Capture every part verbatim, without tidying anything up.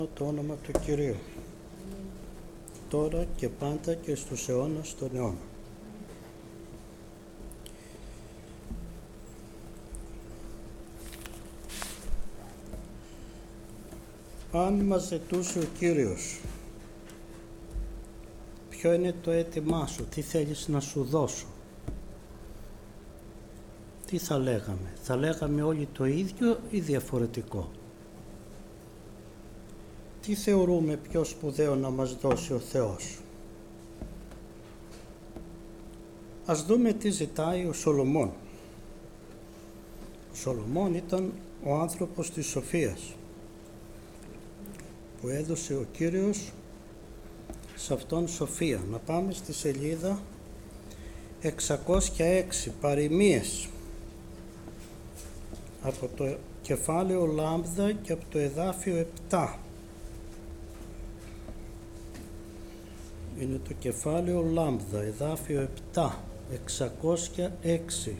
Το όνομα του Κυρίου, τώρα και πάντα και στους αιώνας των αιώνων. Αν μας ζητούσε ο Κύριος, ποιο είναι το αίτημά σου, τι θέλεις να σου δώσω, τι θα λέγαμε, θα λέγαμε όλοι το ίδιο ή διαφορετικό? Τι θεωρούμε πιο σπουδαίο να μας δώσει ο Θεός? Ας δούμε τι ζητάει ο Σολομών. Ο Σολομών ήταν ο άνθρωπος της σοφίας που έδωσε ο Κύριος σε αυτόν σοφία. Να πάμε στη σελίδα εξακόσια έξι, παροιμίες, από το κεφάλαιο Λάμδα και από το εδάφιο επτά. Είναι το κεφάλαιο Λάμδα, εδάφιο επτά, εξακόσια έξι.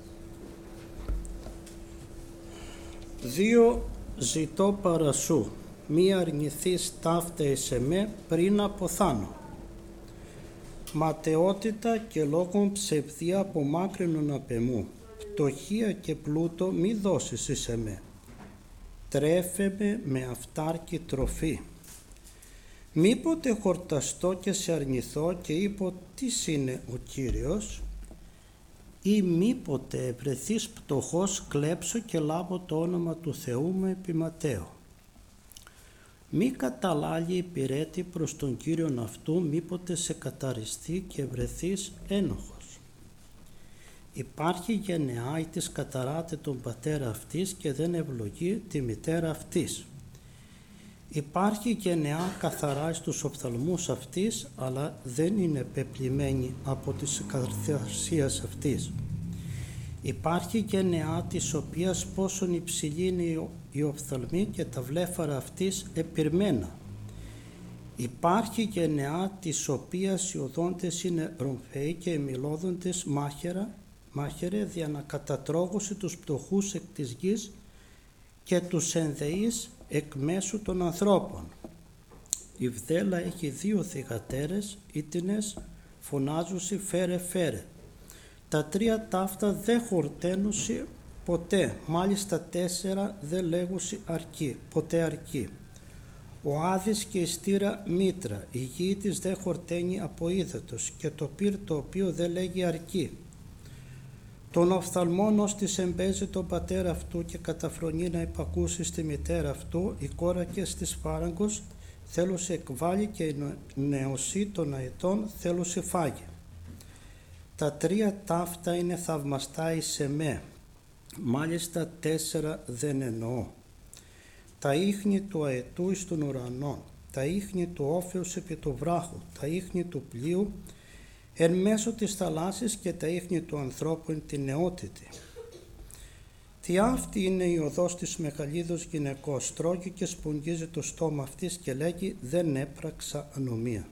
Δύο ζητώ παρά σου, μη αρνηθείς ταύτα εις εμέ πριν αποθάνω. Ματαιότητα και λόγων ψευδία απομάκρυνον απ' εμού. Πτωχία και πλούτο μη δώσεις εις εμέ. Τρέφε με με αυτάρκη τροφή. Μήποτε χορταστώ και σε αρνηθώ και είπω τίς είναι ο Κύριος, ή μήποτε ευρεθείς πτωχός κλέψω και λάβω το όνομα του Θεού μου επιματέω. Μη καταλάλει υπηρέτη προς τον Κύριον αυτού, μήποτε σε καταριστεί και βρεθείς ένοχος. Υπάρχει γενεά ή της καταράται τον πατέρα αυτής και δεν ευλογεί τη μητέρα αυτής. Υπάρχει γενεά καθαρά στους οφθαλμούς αυτής, αλλά δεν είναι πεπλημένη από τις καρδιασίας αυτής. Υπάρχει γενεά της οποίας πόσον υψηλή είναι η οφθαλμή και τα βλέφαρα αυτής επιρμένα. Υπάρχει γενεά της οποίας οι οδόντες είναι ρομφαίοι και οι μιλόδοντες μάχερα, μάχαιρε δια να κατατρώγωσε τους πτωχούς εκ της γης και τους ενδεείς εκ μέσου των ανθρώπων. Η βδέλα έχει δύο θυγατέρες, ήτινες φωνάζουσι φέρε φέρε. Τα τρία ταύτα δεν χορταίνουσι ποτέ, μάλιστα τέσσερα δεν λέγουσι αρκεί, ποτέ αρκεί. Ο Άδης και η στήρα μήτρα, η γη της δεν χορταίνει από ύδατος και το πυρ το οποίο δεν λέγει αρκεί. Τον οφθαλμόν ως της εμπέζει τον πατέρα αυτού και καταφρονεί να υπακούσει στη μητέρα αυτού, η κόρα και στις φάραγκος θέλουσε εκβάλει και η νεοσύ των αετών θέλουσε φάγει. Τα τρία ταύτα είναι θαυμαστά εις εμέ, μάλιστα τέσσερα δεν εννοώ. Τα ίχνη του αετού εις των ουρανών, τα ίχνη του όφεως επί του βράχου, τα ίχνη του πλοίου εν μέσω της θαλάσσης και τα ίχνη του ανθρώπου εν την νεότητη. Τι αυτή είναι η οδός της μεγαλύτερος γυναικός, τρώγει και σπογγίζει το στόμα αυτής και λέγει δεν έπραξα ανομία.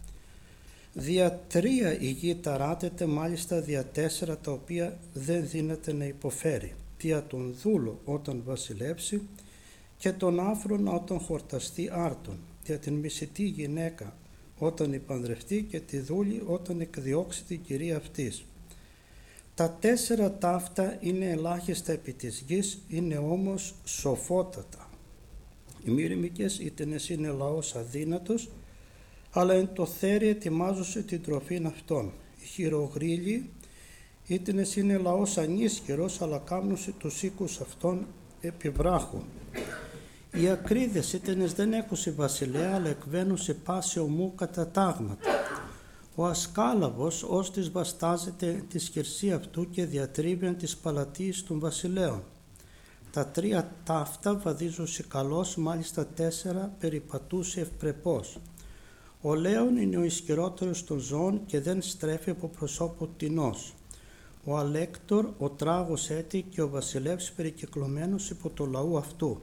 Δια τρία η γη ταράτεται, μάλιστα δια τέσσερα τα οποία δεν δύναται να υποφέρει. Δια τον δούλο όταν βασιλεύσει και τον άφρονα όταν χορταστεί άρτον. Δια την μισητή γυναίκα όταν υπανδρευτεί και τη δούλη όταν εκδιώξει την κυρία αυτής. Τα τέσσερα ταύτα είναι ελάχιστα επί της γης, είναι όμως σοφότατα. Οι μύρμικες ήτενες είναι λαός αδύνατος, αλλά εν το θέρι ετοιμάζωσε την τροφήν αυτών. Οι χειρογρύλοι ήτενες είναι λαός ανίσχυρος, αλλά κάμνουσε τους οίκους αυτών επιβράχουν. Οι ακρίδες ήτενες δεν έχουσε βασιλέα, αλλά εκβαίνουσε πάση ομού κατά τάγματα. Ο ασκάλαβος ως της βαστάζεται τη χερσή αυτού και διατρίβει της παλατής των βασιλέων. Τα τρία ταύτα βαδίζωσε καλώς, μάλιστα τέσσερα περιπατούσε ευπρεπώς. Ο λέων είναι ο ισχυρότερος των ζώων και δεν στρέφει από προσώπου τεινός. Ο αλέκτορ, ο τράγος έτη και ο βασιλεύς περικυκλωμένος υπό το λαού αυτού.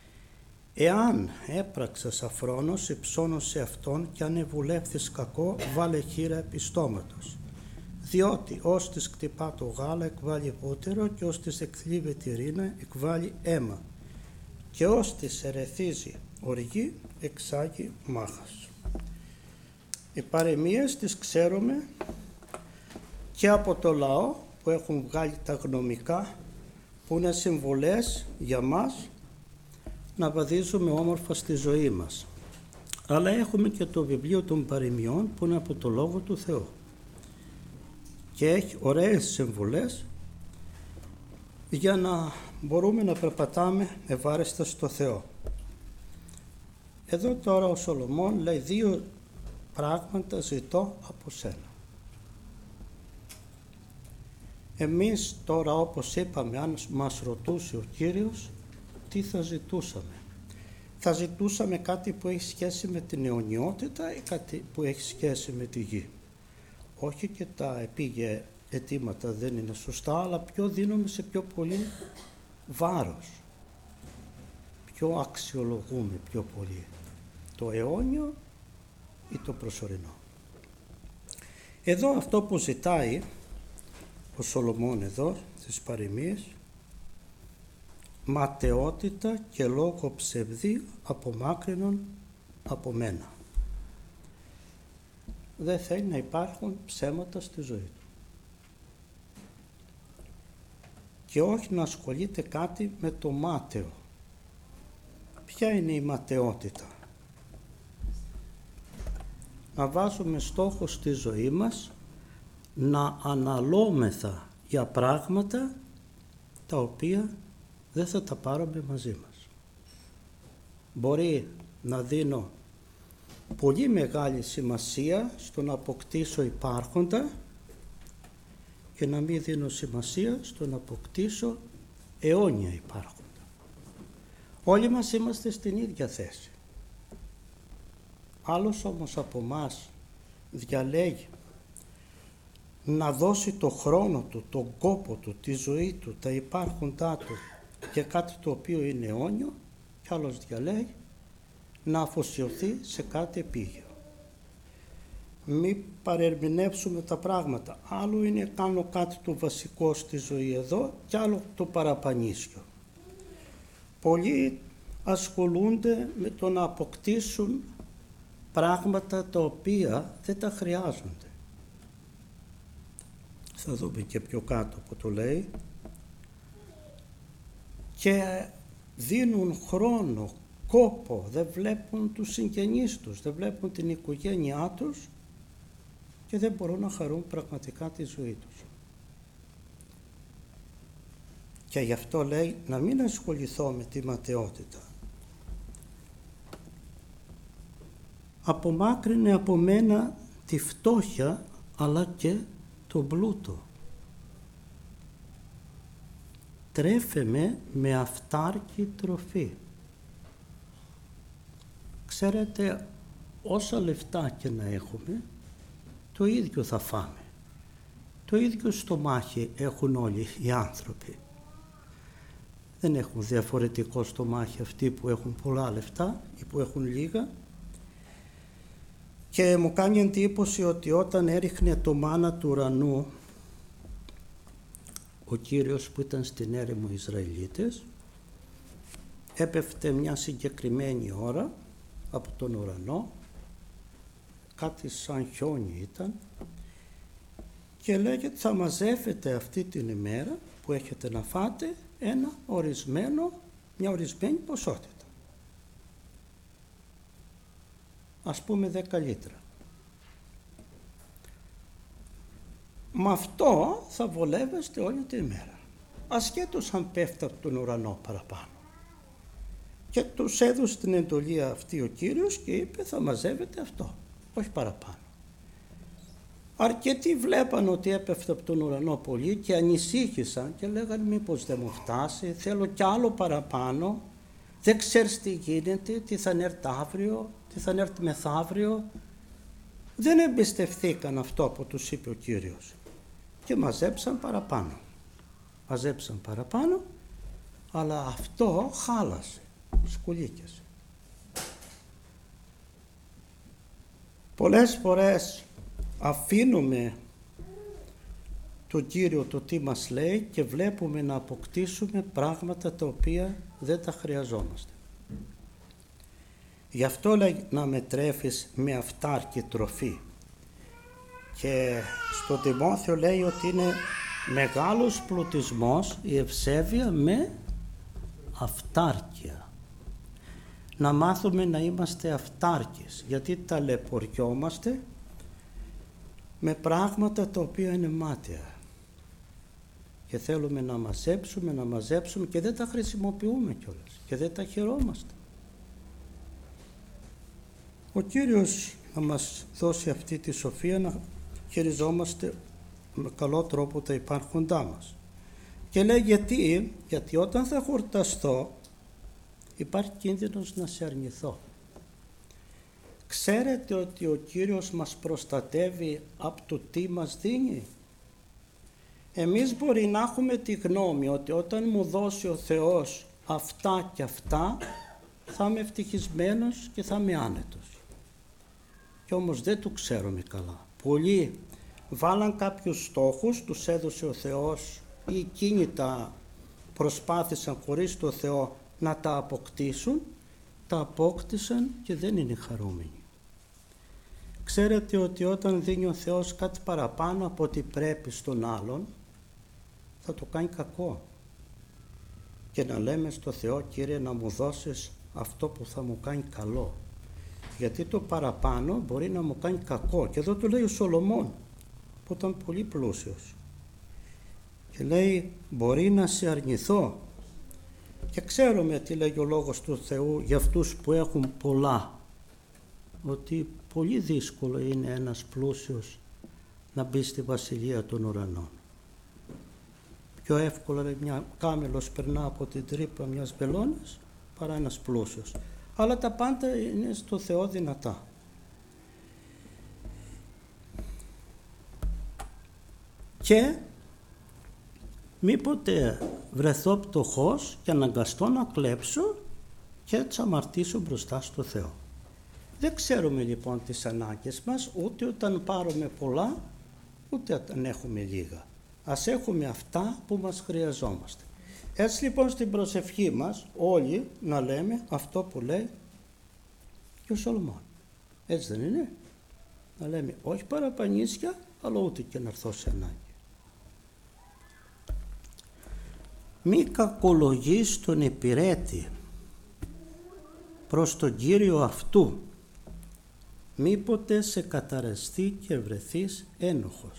Εάν έπραξας αφρόνος, υψώνωσε αυτόν και αν ευουλεύθεις κακό, βάλε χείρα επί στόματος. Διότι ως της κτυπά το γάλα εκβάλλει βούτυρο και ως της εκθλίβει τη ρίνα εκβάλλει αίμα. Και ως της ερεθίζει οργή εξάγει μάχας. Οι παροιμίες τις ξέρουμε και από το λαό που έχουν βγάλει τα γνωμικά, που είναι συμβουλές για μας να βαδίζουμε όμορφα στη ζωή μας. Αλλά έχουμε και το βιβλίο των παροιμιών που είναι από το Λόγο του Θεού και έχει ωραίες συμβουλές για να μπορούμε να περπατάμε ευάρεστα στο Θεό. Εδώ τώρα ο Σολομών λέει δύο πράγματα ζητώ από σένα. Εμείς τώρα, όπως είπαμε, αν μας ρωτούσε ο Κύριος, τι θα ζητούσαμε. Θα ζητούσαμε κάτι που έχει σχέση με την αιωνιότητα ή κάτι που έχει σχέση με τη γη. Όχι και τα επίγεια αιτήματα δεν είναι σωστά, αλλά πιο δίνουμε σε πιο πολύ βάρος. Πιο αξιολογούμε πιο πολύ το αιώνιο ή το προσωρινό. Εδώ αυτό που ζητάει ο Σολομών εδώ στις παροιμίες, ματαιότητα και λόγο ψευδή απομάκρυνον από μένα. Δεν θέλει να υπάρχουν ψέματα στη ζωή του. Και όχι να ασχολείται κάτι με το μάταιο. Ποια είναι η ματαιότητα? Να βάζουμε στόχο στη ζωή μας να αναλώμεθα για πράγματα τα οποία δεν θα τα πάρουμε μαζί μας. Μπορεί να δίνω πολύ μεγάλη σημασία στο να αποκτήσω υπάρχοντα και να μην δίνω σημασία στο να αποκτήσω αιώνια υπάρχοντα. Όλοι μας είμαστε στην ίδια θέση. Άλλος όμως από μας διαλέγει να δώσει το χρόνο του, τον κόπο του, τη ζωή του, τα υπάρχοντά του για κάτι το οποίο είναι αιώνιο, και άλλος διαλέγει να αφοσιωθεί σε κάτι επίγειο. Μην παρερμηνεύσουμε τα πράγματα. Άλλο είναι κάνω κάτι το βασικό στη ζωή εδώ και άλλο το παραπανίσιο. Πολλοί ασχολούνται με το να αποκτήσουν πράγματα τα οποία δεν τα χρειάζονται. Θα δούμε και πιο κάτω που το λέει. Και δίνουν χρόνο, κόπο, δεν βλέπουν τους συγγενείς τους, δεν βλέπουν την οικογένειά τους και δεν μπορούν να χαρούν πραγματικά τη ζωή τους. Και γι' αυτό λέει να μην ασχοληθώ με τη ματαιότητα. Απομάκρυνε από μένα τη φτώχεια αλλά και τον πλούτο. Τρέφε με με αυτάρκη τροφή. Ξέρετε, όσα λεφτά και να έχουμε, το ίδιο θα φάμε. Το ίδιο στομάχι έχουν όλοι οι άνθρωποι. Δεν έχουν διαφορετικό στομάχι αυτοί που έχουν πολλά λεφτά ή που έχουν λίγα. Και μου κάνει εντύπωση ότι όταν έριχνε το μάνα του ουρανού ο Κύριος που ήταν στην έρημο Ισραηλίτες, έπεφτε μια συγκεκριμένη ώρα από τον ουρανό, κάτι σαν χιόνι ήταν, και λέγεται θα μαζεύετε αυτή την ημέρα που έχετε να φάτε ένα ορισμένο, μια ορισμένη ποσότητα. Ας πούμε δέκα λίτρα. Με αυτό θα βολεύεστε όλη την ημέρα, ασχέτως αν πέφτει από τον ουρανό παραπάνω. Και τους έδωσε την εντολή αυτή ο Κύριος και είπε θα μαζεύετε αυτό, όχι παραπάνω. Αρκετοί βλέπαν ότι έπεφτε από τον ουρανό πολύ και ανησύχησαν και λέγανε μήπως δεν μου φτάσει, θέλω κι άλλο παραπάνω, δεν ξέρεις τι γίνεται, τι θα έρθει αύριο, τι θα έρθει μεθαύριο. Δεν εμπιστευθήκαν αυτό που τους είπε ο Κύριος και μαζέψαν παραπάνω. Μαζέψαν παραπάνω, αλλά αυτό χάλασε, σκουλίκιασε. Πολλές φορές αφήνουμε τον Κύριο το τι μας λέει και βλέπουμε να αποκτήσουμε πράγματα τα οποία δεν τα χρειαζόμαστε. Και βλέπουμε να αποκτήσουμε πράγματα τα οποία δεν τα χρειαζόμαστε. Και βλέπουμε να αποκτήσουμε πράγματα τα οποία δεν τα χρειαζόμαστε. Και βλέπουμε να αποκτήσουμε πράγματα τα οποία δεν τα χρειαζόμαστε. Και βλέπουμε να αποκτήσουμε πράγματα τα οποία δεν τα χρειαζόμαστε. Και βλέπουμε να αποκτήσουμε πράγματα τα οποία δεν τα χρειαζόμαστε. Και βλέπουμε να αποκτήσουμε πράγματα τα οποία δεν τα χρειαζόμαστε. Και βλέπουμε να αποκτήσουμε πράγματα τα οποία δεν τα χρειαζόμαστε. Γι' αυτό λέει να με τρέφεις με αυτάρκη τροφή. Και στο Τιμόθεο λέει ότι είναι μεγάλος πλουτισμός η ευσέβεια με αυτάρκεια. Να μάθουμε να είμαστε αυτάρκεις, γιατί ταλαιπωριόμαστε με πράγματα τα οποία είναι μάταια και θέλουμε να μαζέψουμε, να μαζέψουμε και δεν τα χρησιμοποιούμε κιόλας και δεν τα χαιρόμαστε. Ο Κύριος να μας δώσει αυτή τη σοφία να χειριζόμαστε με καλό τρόπο τα υπάρχοντά μας. Και λέει γιατί, γιατί όταν θα χορταστώ υπάρχει κίνδυνος να σε αρνηθώ. Ξέρετε ότι ο Κύριος μας προστατεύει από το τι μας δίνει. Εμείς μπορεί να έχουμε τη γνώμη ότι όταν μου δώσει ο Θεός αυτά και αυτά θα είμαι ευτυχισμένος και θα είμαι άνετος. Και όμως δεν το ξέρουμε καλά. Πολλοί βάλαν κάποιους στόχους, τους έδωσε ο Θεός ή εκείνοι τα προσπάθησαν χωρίς το Θεό να τα αποκτήσουν, τα απόκτησαν και δεν είναι χαρούμενοι. Ξέρετε ότι όταν δίνει ο Θεός κάτι παραπάνω από ό,τι πρέπει στον άλλον, θα το κάνει κακό. Και να λέμε στο Θεό, Κύριε, να μου δώσεις αυτό που θα μου κάνει καλό. Γιατί το παραπάνω μπορεί να μου κάνει κακό. Και εδώ το λέει ο Σολομών, που ήταν πολύ πλούσιος. Και λέει, μπορεί να σε αρνηθώ. Και ξέρουμε τι λέει ο Λόγος του Θεού για αυτούς που έχουν πολλά. Ότι πολύ δύσκολο είναι ένας πλούσιος να μπει στη βασιλεία των ουρανών. Πιο εύκολο είναι μια κάμελος περνά από την τρύπα μιας βελόνας παρά ένας πλούσιος. Αλλά τα πάντα είναι στο Θεό δυνατά. Και μήποτε βρεθώ πτωχός και αναγκαστώ να κλέψω και έτσι αμαρτήσω μπροστά στο Θεό. Δεν ξέρουμε λοιπόν τις ανάγκες μας ούτε όταν πάρουμε πολλά ούτε όταν έχουμε λίγα. Ας έχουμε αυτά που μας χρειαζόμαστε. Έτσι λοιπόν στην προσευχή μας όλοι να λέμε αυτό που λέει και ο Σολομών. Έτσι δεν είναι? Να λέμε όχι παραπανίσια αλλά ούτε και να έρθω σε ανάγκη. Μη κακολογείς τον υπηρέτη προς τον Κύριο αυτού, μήποτε σε καταρρεστεί και βρεθείς ένοχος.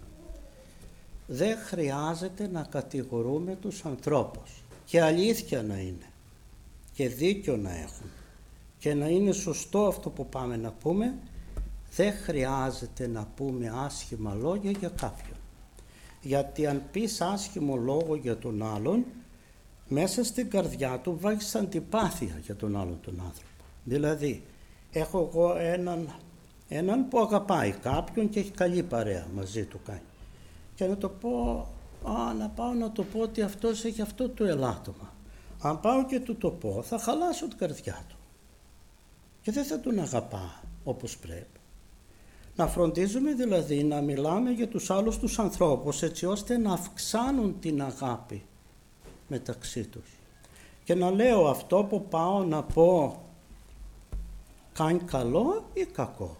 Δεν χρειάζεται να κατηγορούμε τους ανθρώπους και αλήθεια να είναι και δίκιο να έχουν και να είναι σωστό αυτό που πάμε να πούμε. Δεν χρειάζεται να πούμε άσχημα λόγια για κάποιον. Γιατί αν πεις άσχημο λόγο για τον άλλον, μέσα στην καρδιά του βάζεις αντιπάθεια για τον άλλον τον άνθρωπο. Δηλαδή, έχω εγώ έναν, έναν που αγαπάει κάποιον και έχει καλή παρέα μαζί του κάνει. Και να το πω, α, να πάω να το πω ότι αυτός έχει αυτό το ελάττωμα. Αν πάω και του το πω, θα χαλάσω την καρδιά του. Και δεν θα τον αγαπά όπως πρέπει. Να φροντίζουμε δηλαδή να μιλάμε για τους άλλους τους ανθρώπους έτσι ώστε να αυξάνουν την αγάπη μεταξύ τους. Και να λέω αυτό που πάω να πω κάνει καλό ή κακό.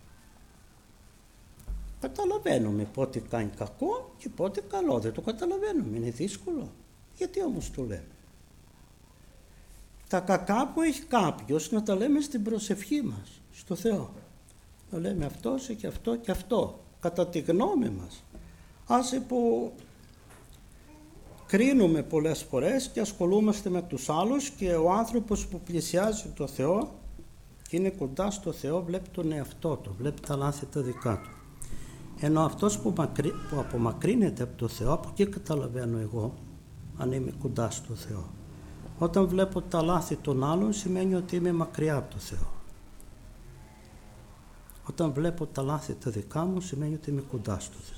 Καταλαβαίνουμε πότε κάνει κακό και πότε καλό. Δεν το καταλαβαίνουμε, είναι δύσκολο. Γιατί όμως το λέμε? Τα κακά που έχει κάποιος να τα λέμε στην προσευχή μας, στο Θεό. Να λέμε αυτός και αυτό και αυτό, κατά τη γνώμη μας. Άσε που κρίνουμε πολλές φορές και ασχολούμαστε με τους άλλους και ο άνθρωπος που πλησιάζει το Θεό και είναι κοντά στο Θεό βλέπει τον εαυτό του, βλέπει τα λάθη τα δικά του. Ενώ αυτός που, μακρύ, που απομακρύνεται από το Θεό, από εκεί καταλαβαίνω εγώ αν είμαι κοντά στο Θεό. Όταν βλέπω τα λάθη των άλλων σημαίνει ότι είμαι μακριά από το Θεό. Όταν βλέπω τα λάθη τα δικά μου σημαίνει ότι είμαι κοντά στο Θεό.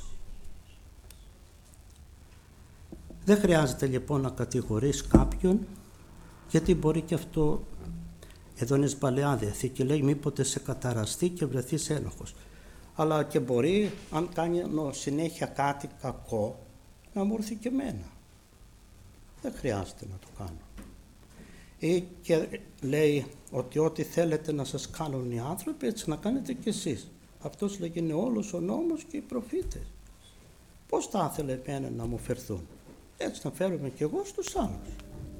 Δεν χρειάζεται λοιπόν να κατηγορείς κάποιον, γιατί μπορεί και αυτό, εδώ είναι Παλαιά Διαθήκη, λέει μήποτε σε καταραστεί και βρεθείς ένοχος. Αλλά και μπορεί, αν κάνει συνέχεια κάτι κακό, να μου έρθει και εμένα. Δεν χρειάζεται να το κάνω. Ή και λέει ότι ό,τι θέλετε να σας κάνουν οι άνθρωποι, έτσι να κάνετε κι εσείς. Αυτός λέγει είναι όλος ο νόμος και οι προφήτες. Πώς θα ήθελε εμένα να μου φερθούν? Έτσι να φέρουμε κι εγώ στους άλλους.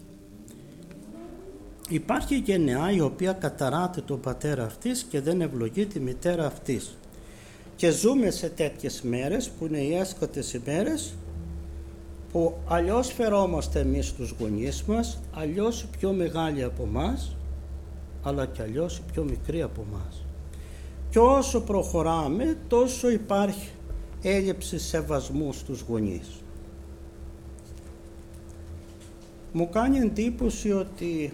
Υπάρχει γενεά η οποία καταράται τον πατέρα αυτής και δεν ευλογεί τη μητέρα αυτής. Και ζούμε σε τέτοιες μέρες που είναι οι έσκοτες ημέρες, που αλλιώς φερόμαστε εμείς τους γονείς μας, αλλιώς οι πιο μεγάλοι από μας, αλλά και αλλιώς οι πιο μικροί από μας. Και όσο προχωράμε, τόσο υπάρχει έλλειψη σεβασμού στους γονείς. Μου κάνει εντύπωση ότι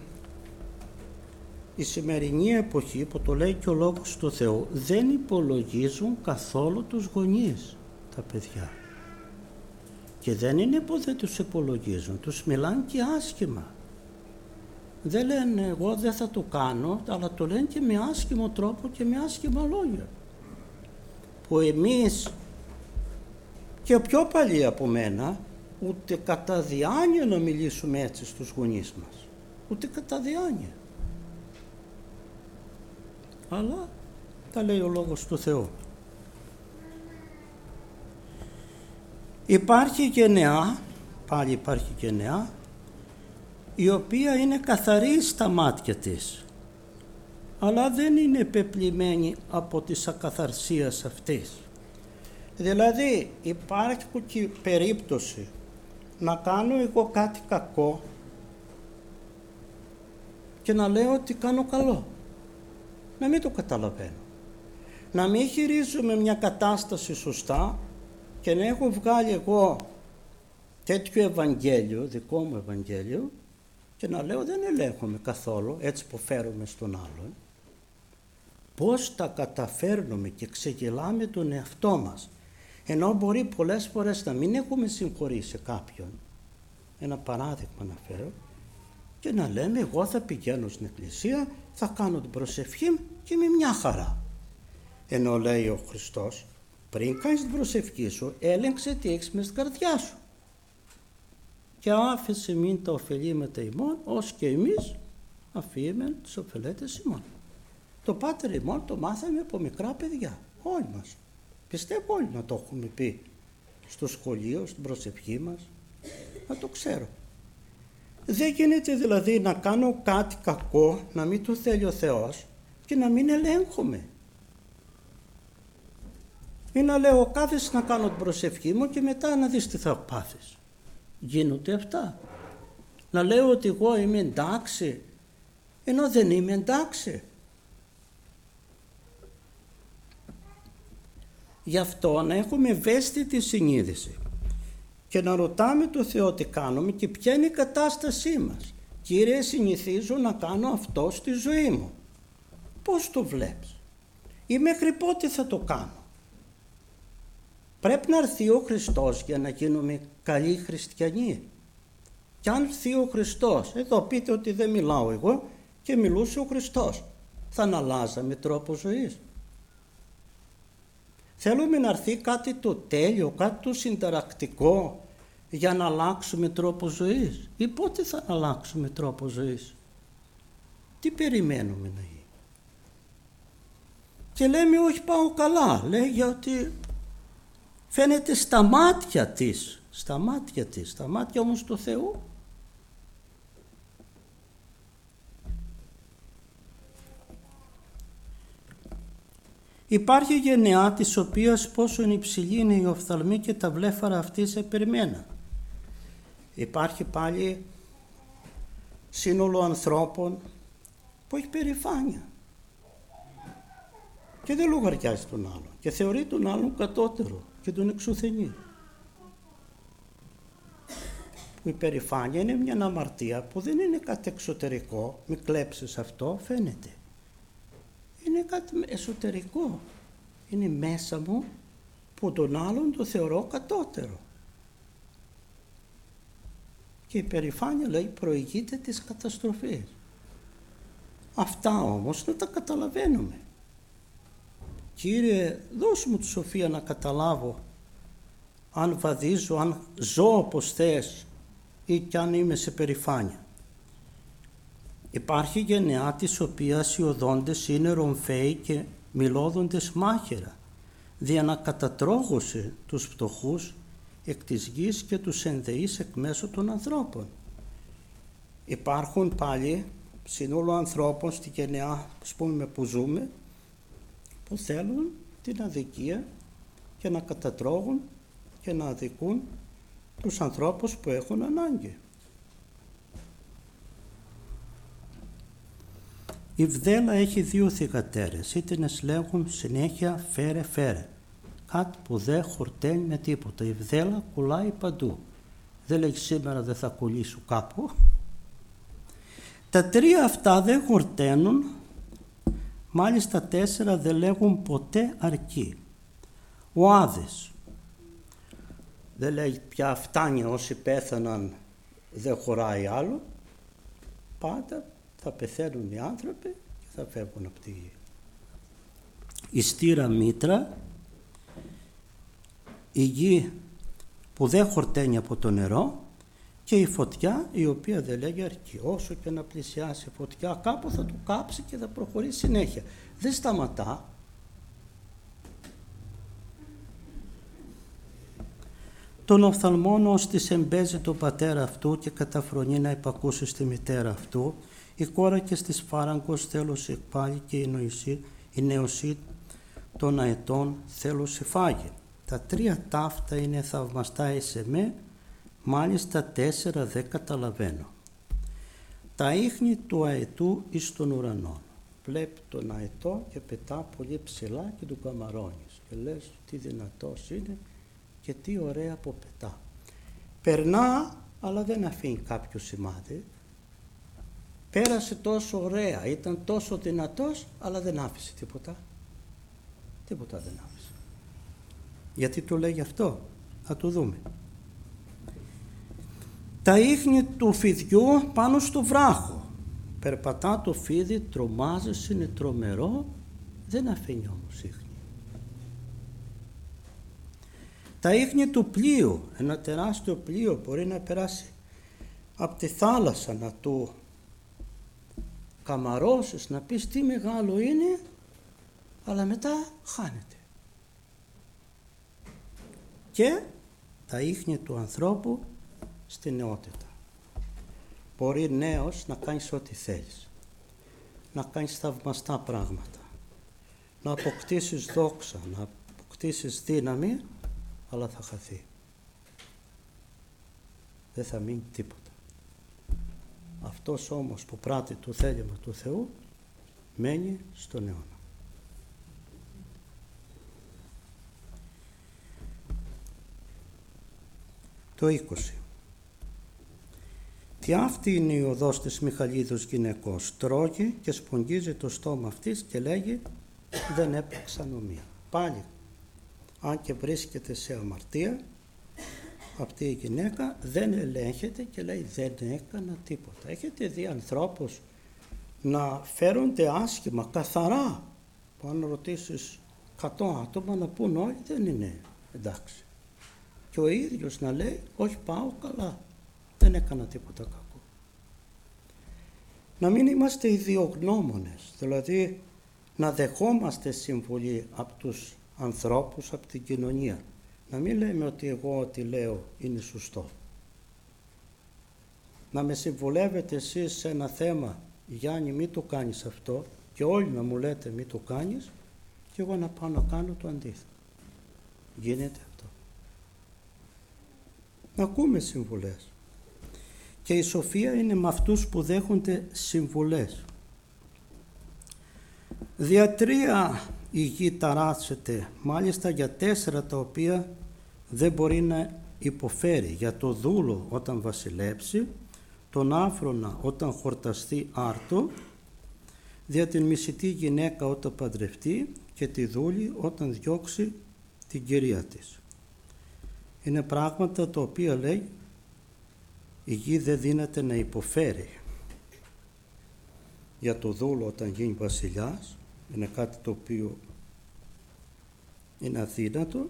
η σημερινή εποχή, που το λέει και ο Λόγος του Θεού, δεν υπολογίζουν καθόλου τους γονείς τα παιδιά. Και δεν είναι που δεν τους υπολογίζουν, τους μιλάνε και άσχημα. Δεν λένε εγώ δεν θα το κάνω, αλλά το λένε και με άσχημο τρόπο και με άσχημα λόγια. Που εμείς και πιο παλιοί από μένα, ούτε κατά διάνοια να μιλήσουμε έτσι στους γονείς μας. Ούτε κατά διάνοια. Αλλά τα λέει ο Λόγος του Θεού. Υπάρχει γενεά, πάλι υπάρχει γενεά, η οποία είναι καθαρή στα μάτια της, αλλά δεν είναι πεπλημένη από τις ακαθαρσίες αυτής. Δηλαδή υπάρχει και περίπτωση να κάνω εγώ κάτι κακό και να λέω ότι κάνω καλό, να μην το καταλαβαίνω, να μην χειρίζομαι μια κατάσταση σωστά και να έχω βγάλει εγώ τέτοιο Ευαγγέλιο, δικό μου Ευαγγέλιο, και να λέω δεν ελέγχομαι καθόλου, έτσι που φέρουμε στον άλλον. Πώς τα καταφέρνουμε και ξεγελάμε τον εαυτό μας, ενώ μπορεί πολλές φορές να μην έχουμε συγχωρήσει κάποιον. Ένα παράδειγμα να φέρω, και να λέμε εγώ θα πηγαίνω στην εκκλησία, θα κάνω την προσευχή μου και με μια χαρά. Ενώ λέει ο Χριστός, πριν κάνεις την προσευχή σου, έλεγξε τι έχεις μες στην καρδιά σου. Και άφησε μην τα ωφελήματα ημών, ως και εμείς αφήμεν τις ωφελέτες ημών. Το Πάτερ ημών το μάθαμε από μικρά παιδιά, όλοι μας. Πιστεύω όλοι να το έχουμε πει στο σχολείο, στην προσευχή μας, να το ξέρω. Δεν γίνεται δηλαδή να κάνω κάτι κακό, να μην το θέλει ο Θεός και να μην ελέγχομαι. Ή να λέω κάθεσαι να κάνω την προσευχή μου και μετά να δεις τι θα πάθεις. Γίνονται αυτά. Να λέω ότι εγώ είμαι εντάξει, ενώ δεν είμαι εντάξει. Γι' αυτό να έχουμε ευαίσθητη συνείδηση και να ρωτάμε το Θεό τι κάνουμε και ποια είναι η κατάστασή μας. Κύριε, συνηθίζω να κάνω αυτό στη ζωή μου. Πώς το βλέπεις? Ή μέχρι πότε θα το κάνω? Πρέπει να έρθει ο Χριστός για να γίνουμε καλοί χριστιανοί. Και αν έρθει ο Χριστός, εδώ πείτε ότι δεν μιλάω εγώ και μιλούσε ο Χριστός, θα αναλάζαμε τρόπο ζωής? Θέλουμε να έρθει κάτι το τέλειο, κάτι το συνταρακτικό για να αλλάξουμε τρόπο ζωής? Ή πότε θα αλλάξουμε τρόπο ζωής? Τι περιμένουμε να γίνει? Και λέμε όχι πάω καλά, λέει, γιατί φαίνεται στα μάτια της, στα μάτια της, στα μάτια όμως του Θεού. Υπάρχει γενεά της οποίας πόσο υψηλή είναι η οφθαλμή και τα βλέφαρα αυτής επερμένα. Υπάρχει πάλι σύνολο ανθρώπων που έχει περηφάνεια και δεν λογαριάζει τον άλλον και θεωρεί τον άλλον κατώτερο και τον εξουθενεί. Η περηφάνεια είναι μια αμαρτία που δεν είναι κάτι εξωτερικό, μην κλέψεις αυτό, φαίνεται. Είναι κάτι εσωτερικό, είναι μέσα μου που τον άλλον το θεωρώ κατώτερο. Και η περηφάνεια, λέει, προηγείται της καταστροφής. Αυτά όμως να τα καταλαβαίνουμε. Κύριε, δώσ' μου τη σοφία να καταλάβω αν βαδίζω, αν ζω όπως θες ή κι αν είμαι σε περηφάνεια. Υπάρχει γενεά της οποίας οι οδόντες είναι ρομφαίοι και μιλώδοντες μάχαιρα, δια να κατατρώγωσε τους φτωχούς εκ της γης και τους ενδεείς εκ μέσω των ανθρώπων. Υπάρχουν πάλι συνόλου ανθρώπων στη γενεά πούμε, που ζούμε, που θέλουν την αδικία και να κατατρώγουν και να αδικούν τους ανθρώπους που έχουν ανάγκη. Η βδέλα έχει δύο θυγατέρες, είτε να λέγουν συνέχεια φέρε φέρε, κάτι που δεν χορταίνει με τίποτα. Η βδέλα κουλάει παντού, δεν λέει σήμερα δεν θα κολλήσω κάπου. Τα τρία αυτά δεν χορταίνουν, μάλιστα τέσσερα δεν λέγουν ποτέ αρκεί. Ο Άδης δεν λέει πια φτάνει, όσοι πέθαναν δεν χωράει άλλο, πάντα θα πεθαίνουν οι άνθρωποι και θα φεύγουν από τη γη. Η στήρα μήτρα, η γη που δεν χορταίνει από το νερό, και η φωτιά η οποία δεν λέγει αρκεί. Όσο και να πλησιάσει η φωτιά κάπου θα του κάψει και θα προχωρήσει συνέχεια. Δεν σταματά. Τον οφθαλμόν ως της εμπέζει τον πατέρα αυτού και καταφρονεί να υπακούσει στη μητέρα αυτού, η κόρα και στις φάραγκος θέλωσε εκπάλει και η, νοησή, η νεοσύ των αετών θέλωσε φάγει. Τα τρία ταύτα είναι θαυμαστά εις εμέ, μάλιστα τέσσερα δεν καταλαβαίνω. Τα ίχνη του αετού εις τον ουρανό. Βλέπει τον αετό και πετά πολύ ψηλά και του καμαρώνεις και λες τι δυνατός είναι και τι ωραία που πετά. Περνά αλλά δεν αφήνει κάποιο σημάδι. Πέρασε τόσο ωραία, ήταν τόσο δυνατός αλλά δεν άφησε τίποτα. Τίποτα δεν άφησε. Γιατί το λέει αυτό, θα το δούμε. Τα ίχνη του φιδιού πάνω στο βράχο. Περπατά το φίδι, τρομάζει, είναι τρομερό, δεν αφήνει όμως ίχνη. Τα ίχνη του πλοίου, ένα τεράστιο πλοίο μπορεί να περάσει από τη θάλασσα, να του καμαρώσεις, να πεις τι μεγάλο είναι, αλλά μετά χάνεται. Και τα ίχνη του ανθρώπου στη νεότητα. Μπορεί νέος να κάνεις ό,τι θέλεις, να κάνεις θαυμαστά πράγματα, να αποκτήσεις δόξα, να αποκτήσεις δύναμη, αλλά θα χαθεί. Δεν θα μείνει τίποτα. Αυτός όμως που πράττει το θέλημα του Θεού μένει στον αιώνα. Το είκοσι. Τι αυτή είναι η οδός της Μιχαλίδος γυναικός. Τρώγει και σπογγίζει το στόμα αυτής και λέγει δεν έπραξα νομία. Πάλι, αν και βρίσκεται σε αμαρτία, αυτή η γυναίκα δεν ελέγχεται και λέει δεν έκανα τίποτα. Έχετε δει ανθρώπους να φέρονται άσχημα, καθαρά, που αν ρωτήσεις εκατό άτομα να πούν όλοι δεν είναι εντάξει. Και ο ίδιος να λέει όχι πάω καλά, δεν έκανα τίποτα κακό. Να μην είμαστε ιδιογνώμονες, δηλαδή να δεχόμαστε συμβουλή από τους ανθρώπους, από την κοινωνία. Να μην λέμε ότι εγώ ό,τι λέω είναι σωστό. Να με συμβουλεύετε εσείς σε ένα θέμα, Γιάννη μη το κάνεις αυτό, και όλοι να μου λέτε μη το κάνεις, και εγώ να πάω να κάνω το αντίθετο. Γίνεται αυτό. Να ακούμε συμβουλές. Και η σοφία είναι με αυτούς που δέχονται συμβουλές. Δια τρία η γη ταράσσεται, μάλιστα για τέσσερα τα οποία δεν μπορεί να υποφέρει. Για το δούλο όταν βασιλέψει, τον άφρονα όταν χορταστεί άρτο, δια την μισητή γυναίκα όταν παντρευτεί και τη δούλη όταν διώξει την κυρία της. Είναι πράγματα τα οποία λέει η γη δεν δύναται να υποφέρει. Για το δούλο όταν γίνει βασιλιάς είναι κάτι το οποίο είναι αδύνατο,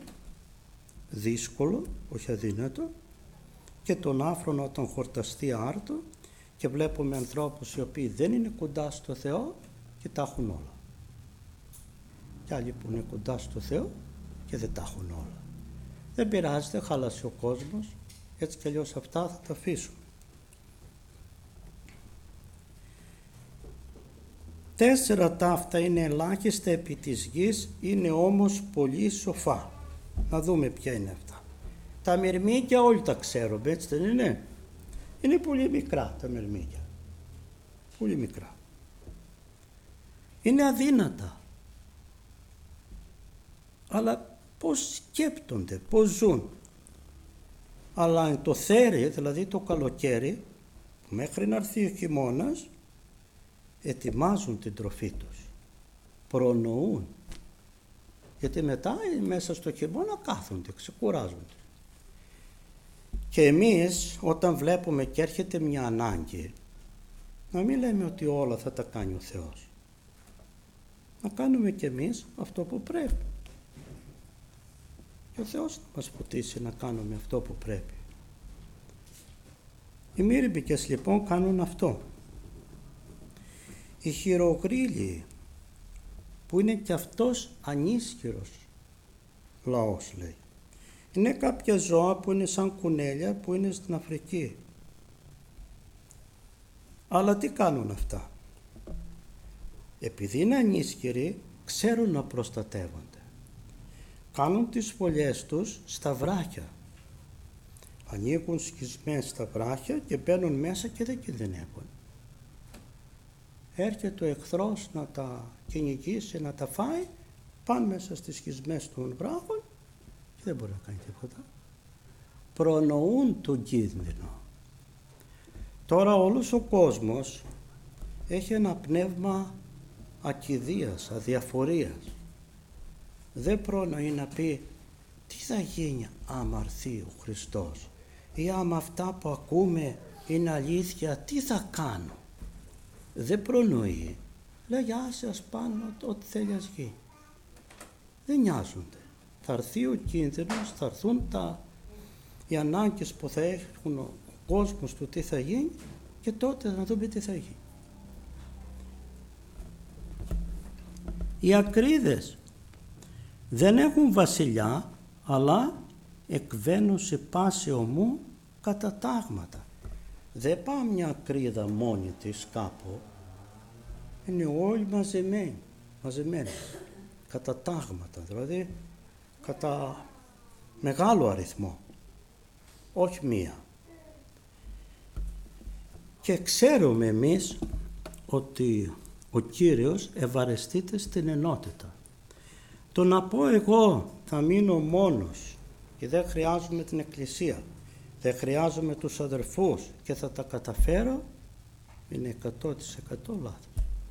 δύσκολο, όχι αδύνατο, και τον άφρονα όταν χορταστεί άρτο, και βλέπουμε ανθρώπους οι οποίοι δεν είναι κοντά στο Θεό και τα έχουν όλα. Και άλλοι που είναι κοντά στο Θεό και δεν τα έχουν όλα. Δεν πειράζει, δεν χάλασε ο κόσμος, έτσι κι αλλιώς αυτά θα τα αφήσουμε. Τέσσερα ταύτα είναι ελάχιστα επί της γης, είναι όμως πολύ σοφά. Να δούμε ποια είναι αυτά. Τα μυρμήγκια όλοι τα ξέρουμε, έτσι δεν είναι? Είναι πολύ μικρά τα μυρμήγκια. Πολύ μικρά. Είναι αδύνατα. Αλλά πώς σκέπτονται, πώς ζουν. Αλλά το θέρι, δηλαδή το καλοκαίρι, μέχρι να έρθει ο χειμώνας, ετοιμάζουν την τροφή τους. Προνοούν. Γιατί μετά μέσα στο χειμώνα κάθονται, ξεκουράζονται. Και εμείς όταν βλέπουμε και έρχεται μια ανάγκη, να μην λέμε ότι όλα θα τα κάνει ο Θεός. Να κάνουμε κι εμείς αυτό που πρέπει. Και ο Θεός θα μας ποτίσει να κάνουμε αυτό που πρέπει. Οι μύρμπικες λοιπόν κάνουν αυτό. Οι χειρογρύλοι, που είναι κι αυτός ανίσχυρος λαός, λέει. Είναι κάποια ζώα που είναι σαν κουνέλια που είναι στην Αφρική. Αλλά τι κάνουν αυτά? Επειδή είναι ανίσχυροι, ξέρουν να προστατεύονται. Κάνουν τις φωλιές τους στα βράχια. Ανοίγουν σκισμές στα βράχια και μπαίνουν μέσα και δεν κινδυνεύουν. Έρχεται ο εχθρός να τα κυνηγήσει, να τα φάει, πάνε μέσα στις σκισμές των βράχων και δεν μπορεί να κάνει τίποτα. Προνοούν τον κίνδυνο. Τώρα όλος ο κόσμος έχει ένα πνεύμα ακηδείας, αδιαφορίας. Δεν πρόνοει να πει τι θα γίνει άμα έρθει ο Χριστός ή άμα αυτά που ακούμε είναι αλήθεια, τι θα κάνω. Δεν προνοεί. Λέει άσε ας πάνω ό,τι θέλει ας γίνει. Δεν νοιάζονται. Θα έρθει ο κίνδυνος, θα έρθουν τα, οι ανάγκες που θα έχουν ο κόσμος του τι θα γίνει και τότε να δούμε τι θα γίνει. Οι ακρίδες δεν έχουν βασιλιά, αλλά εκβαίνουν σε πάση ομού κατά τάγματα. Δεν πάει μια ακρίδα μόνη της κάπου, είναι όλοι μαζεμένοι, μαζεμένοι, κατά τάγματα, δηλαδή κατά μεγάλο αριθμό, όχι μία. Και ξέρουμε εμείς ότι ο Κύριος ευαρεστείται στην ενότητα. Το να πω εγώ θα μείνω μόνος και δεν χρειάζομαι την Εκκλησία, δεν χρειάζομαι τους αδερφούς και θα τα καταφέρω, είναι εκατό τοις εκατό λάθος.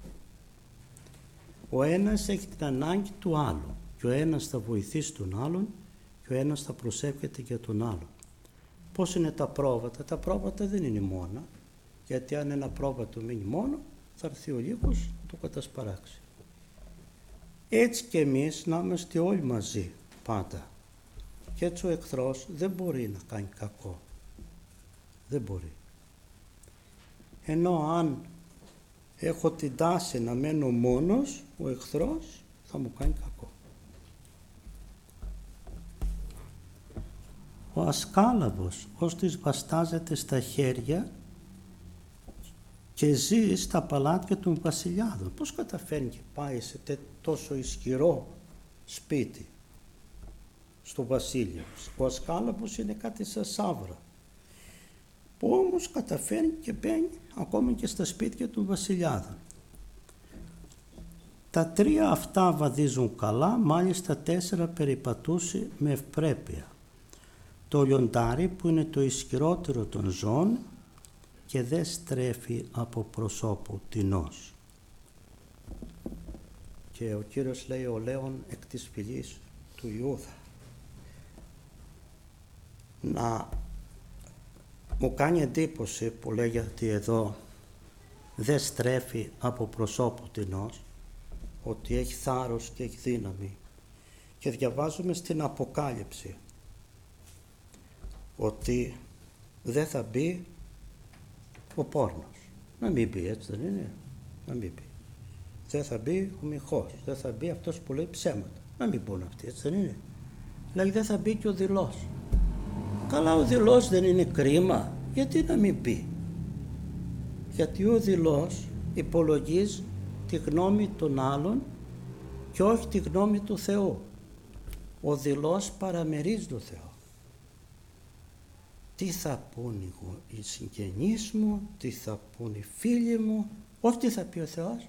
Ο ένας έχει την ανάγκη του άλλου και ο ένας θα βοηθήσει τον άλλον και ο ένας θα προσεύχεται για τον άλλον. Πώς είναι τα πρόβατα? Τα πρόβατα δεν είναι μόνα, γιατί αν ένα πρόβατο μείνει μόνο θα έρθει ο λίγος να το κατασπαράξει. Έτσι και εμείς να είμαστε όλοι μαζί πάντα. Και έτσι ο εχθρός δεν μπορεί να κάνει κακό. Δεν μπορεί. Ενώ αν έχω την τάση να μένω μόνος, ο εχθρός θα μου κάνει κακό. Ο ασκάλαβος ως της βαστάζεται στα χέρια και ζει στα παλάτια των βασιλιάδων. Πώς καταφέρνει και πάει σε τόσο ισχυρό σπίτι στο βασίλειο? Ο ασκάλαβος είναι κάτι σαν σαύρα, που όμως καταφέρνει και μπαίνει ακόμα και στα σπίτια των βασιλιάδων. Τα τρία αυτά βαδίζουν καλά, μάλιστα τέσσερα περιπατούσε με ευπρέπεια. Το λιοντάρι που είναι το ισχυρότερο των ζώων και δεν στρέφει από προσώπου τεινός. Και ο Κύριος λέει ο λέων εκ της φυλής του Ιούδα. Να μου κάνει εντύπωση που λέγεται εδώ δεν στρέφει από προσώπου τεινός, ότι έχει θάρρος και έχει δύναμη. Και διαβάζουμε στην Αποκάλυψη ότι δεν θα μπει ο πόρνος. Να μην μπει, έτσι δεν είναι? Να μην μπει. Δεν θα μπει ο μοιχός, δεν θα μπει αυτός που λέει ψέματα. Να μην μπουν αυτοί, έτσι δεν είναι? Δηλαδή δεν θα μπει και ο δειλός. Καλά, ο δειλός δεν είναι κρίμα? Γιατί να μην μπει? Γιατί ο δειλός υπολογίζει τη γνώμη των άλλων και όχι τη γνώμη του Θεού. Ο δειλός παραμερίζει τον Θεό. Τι θα πούν οι συγγενείς μου, τι θα πούν οι φίλοι μου, όχι τι θα πει ο Θεός.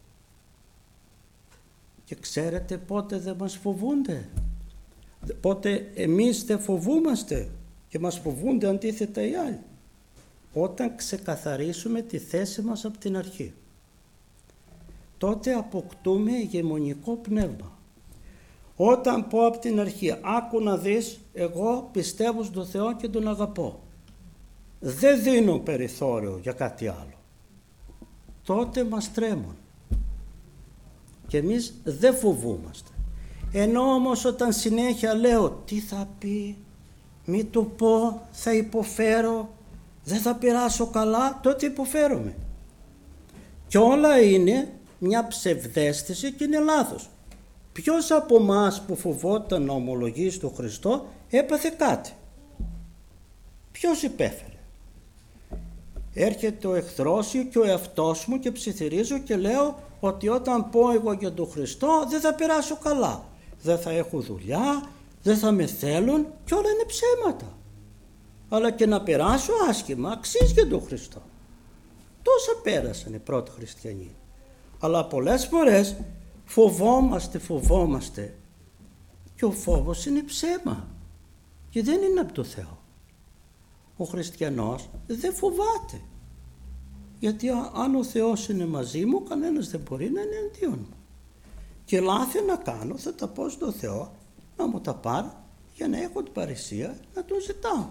Και ξέρετε πότε δεν μας φοβούνται? Πότε εμείς δεν φοβούμαστε και μας φοβούνται αντίθετα οι άλλοι? Όταν ξεκαθαρίσουμε τη θέση μας από την αρχή. Τότε αποκτούμε ηγεμονικό πνεύμα. Όταν πω από την αρχή, άκου να δεις, εγώ πιστεύω στον Θεό και τον αγαπώ, δεν δίνω περιθώριο για κάτι άλλο, τότε μας τρέμουν και εμείς δεν φοβούμαστε. Ενώ όμως όταν συνέχεια λέω τι θα πει, μη το πω, θα υποφέρω, δεν θα περάσω καλά, τότε υποφέρομαι. Και όλα είναι μια ψευδαίσθηση και είναι λάθος. Ποιος από εμάς που φοβόταν να ομολογήσει τον Χριστό έπαθε κάτι? Ποιος υπέφερε? Έρχεται ο εχθρός και ο εαυτός μου και ψιθυρίζω και λέω ότι όταν πω εγώ για τον Χριστό δεν θα περάσω καλά, δεν θα έχω δουλειά, δεν θα με θέλουν, και όλα είναι ψέματα. Αλλά και να περάσω άσχημα αξίζει για τον Χριστό. Τόσα πέρασαν οι πρώτοι χριστιανοί. Αλλά πολλές φορές φοβόμαστε, φοβόμαστε και ο φόβος είναι ψέμα και δεν είναι από το Θεό. Ο χριστιανός δεν φοβάται, γιατί αν ο Θεός είναι μαζί μου, κανένας δεν μπορεί να είναι εναντίον μου. Και λάθη να κάνω θα τα πω στον Θεό να μου τα πάρει, για να έχω την παρησία να τον ζητάω.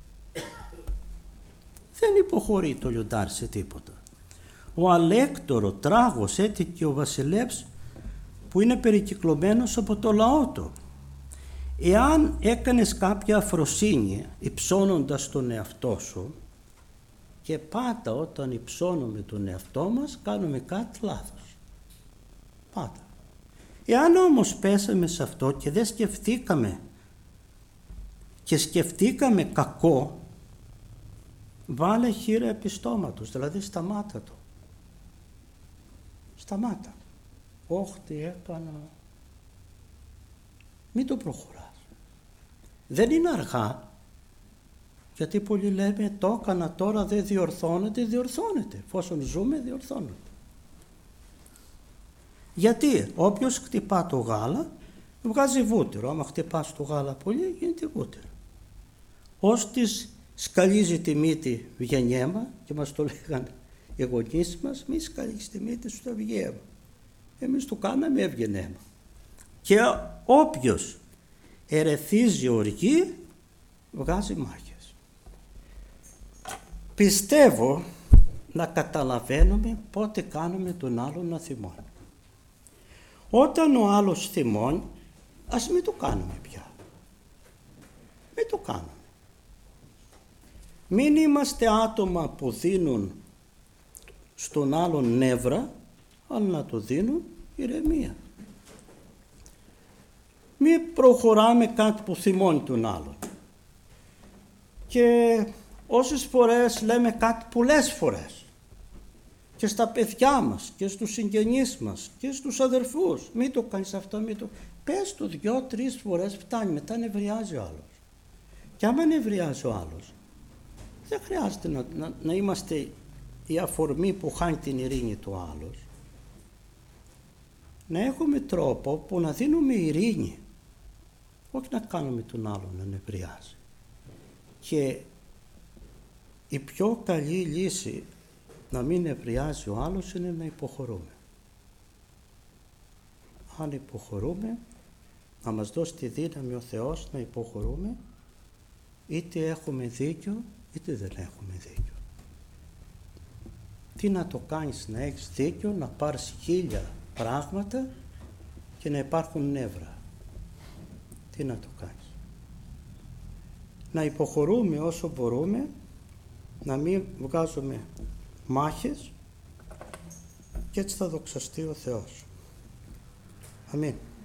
Δεν υποχωρεί το λιοντάρι σε τίποτα. Ο Αλέκτορο, τράγος, έτυχε ο βασιλεύς που είναι περικυκλωμένος από το λαό του. Εάν έκανες κάποια αφροσύνη υψώνοντας τον εαυτό σου, και πάντα όταν υψώνουμε τον εαυτό μας κάνουμε κάτι λάθος. Πάντα. Εάν όμως πέσαμε σε αυτό και δεν σκεφτήκαμε και σκεφτήκαμε κακό, βάλε χείρα επιστόματος, δηλαδή σταμάτα το. Σταμάτα. Όχι, τι έκανα. Μην το προχωράς. Δεν είναι αργά, γιατί πολλοί λέμε το έκανα τώρα, δεν διορθώνεται, διορθώνεται. Εφόσον ζούμε, διορθώνεται. Γιατί όποιος χτυπά το γάλα βγάζει βούτυρο. Άμα χτυπάς το γάλα πολύ γίνεται βούτυρο. Ώστις σκαλίζει τη μύτη βγαίνει αίμα, και μας το λέγανε οι γονείς μας, μη σκαλίζεις τη μύτη σου, θα βγει αίμα. Εμείς το κάναμε, έβγαινε αίμα. Και όποιος ερεθίζει οργή βγάζει μάχες. Πιστεύω να καταλαβαίνουμε πότε κάνουμε τον άλλον να θυμώνει. Όταν ο άλλος θυμώνει, ας μην το κάνουμε πια. Μην το κάνουμε. Μην είμαστε άτομα που δίνουν στον άλλον νεύρα, αλλά να το δίνουν ηρεμία. Μην προχωράμε κάτι που θυμώνει τον άλλον. Και όσες φορές λέμε κάτι πολλές φορές, και στα παιδιά μας και στους συγγενείς μας και στους αδερφούς, μην το κάνεις αυτό, μην το... Πες το δυο-τρεις φορές, φτάνει, μετά νευριάζει ο άλλος. Και άμα νευριάζει ο άλλος, δεν χρειάζεται να, να, να είμαστε η αφορμή που χάνει την ειρήνη του άλλος. Να έχουμε τρόπο που να δίνουμε ειρήνη, όχι να κάνουμε τον άλλον να νευριάζει. Και η πιο καλή λύση να μην νευριάζει ο άλλος είναι να υποχωρούμε. Αν υποχωρούμε, να μας δώσει τη δύναμη ο Θεός να υποχωρούμε, είτε έχουμε δίκιο είτε δεν έχουμε δίκιο. Τι να το κάνεις να έχεις δίκιο, να πάρεις χίλια πράγματα και να υπάρχουν νεύρα. Τι να το κάνεις. Να υποχωρούμε όσο μπορούμε, να μην βγάζουμε μάχες και έτσι θα δοξαστεί ο Θεός. Αμήν.